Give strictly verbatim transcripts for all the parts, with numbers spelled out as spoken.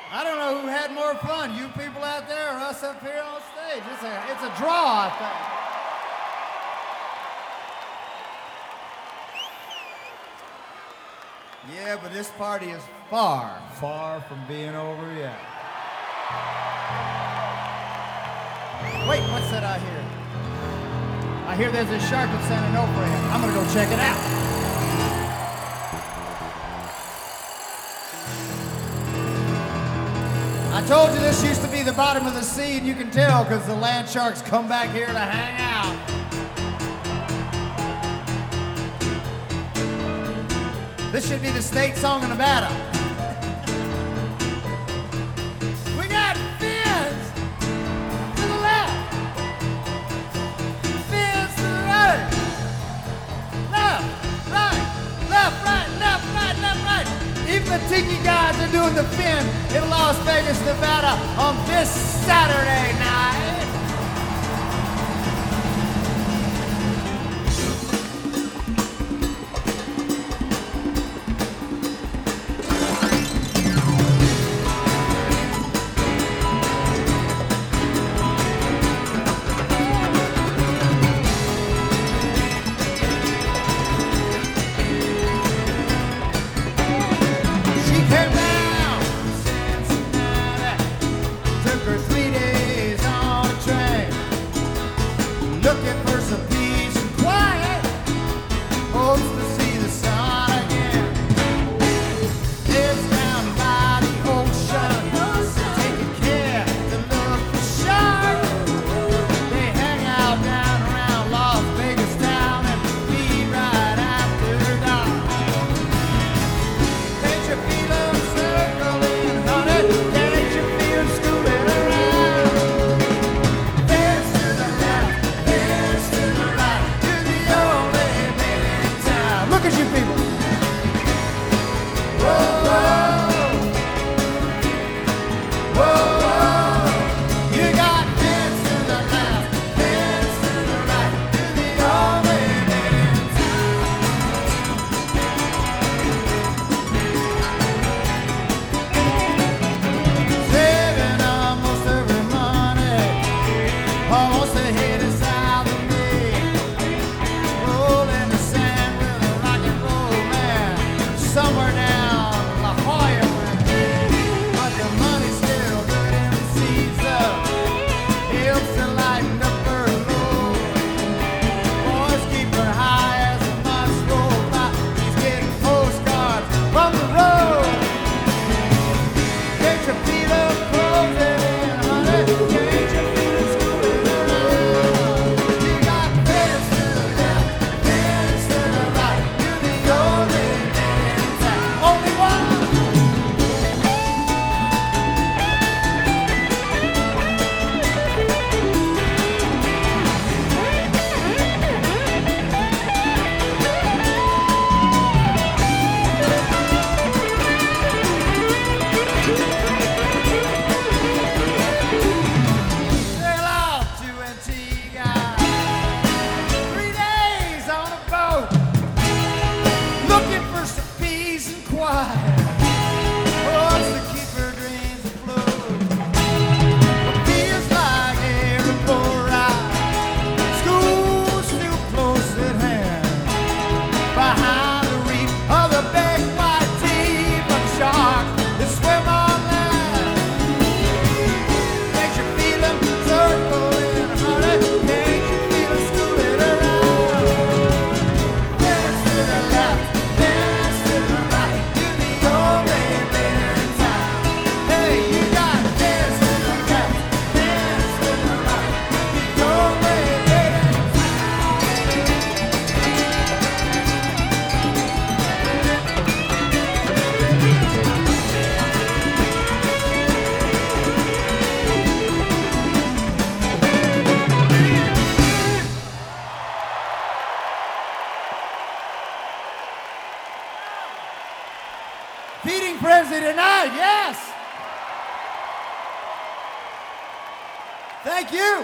I don't know who had more fun, you people out there or us up here on stage. It's a, it's a draw, I think. Yeah, but this party is far, far from being over yet. Wait, what's that I hear? I hear there's a shark with Santa No for him. I'm gonna go check it out. I told you this used to be the bottom of the sea, and you can tell because the land sharks come back here to hang out. This should be the state song of Nevada. We got fins to the left, fins to the right, left, right, left, right, left, right, left, right. Even the tiki guys are doing the fin in Las Vegas, Nevada on this Saturday night. Tonight, yes. Thank you.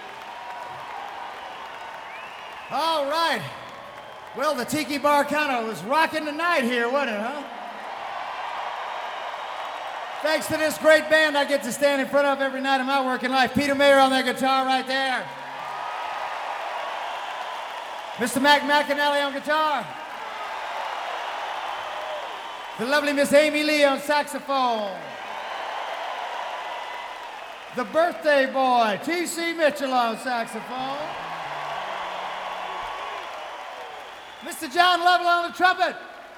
All right. Well, the Tiki Bar kind of was rocking the night here, wasn't it, huh? Thanks to this great band I get to stand in front of every night of my working life. Peter Mayer on that guitar right there. Mister Mac McAnally on guitar. The lovely Miss Amy Lee on saxophone. The birthday boy, T C Mitchell on saxophone. Mister John Lovell on the trumpet.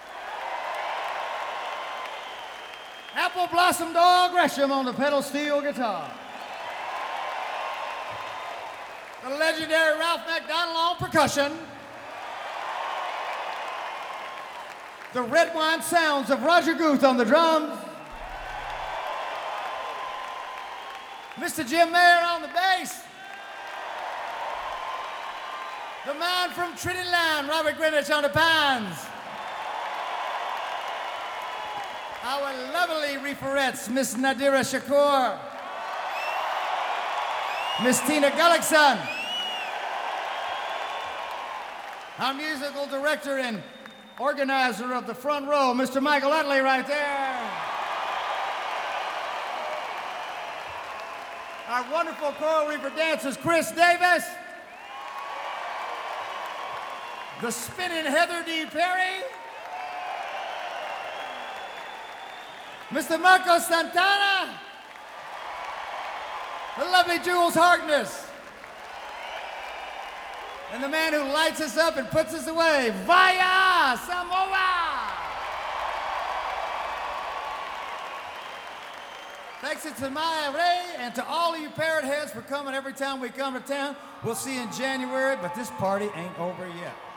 Apple Blossom Dog Gresham on the pedal steel guitar. The legendary Ralph McDonald on percussion. The red wine sounds of Roger Guth on the drums. Mister Jim Mayer on the bass. The man from Trinity Land, Robert Greenwich on the pans. Our lovely referettes, Miss Nadira Shakur, Miss Tina Gullickson, our musical director and organizer of the front row, Mister Michael Utley right there. Our wonderful choral reaper dancers, Chris Davis, the spinning Heather D. Perry, Mister Marco Santana, the lovely Jules Harkness, and the man who lights us up and puts us away, Vaya Samoa! Thanks to Maya Ray and to all of you parrot heads for coming every time we come to town. We'll see you in January, but this party ain't over yet.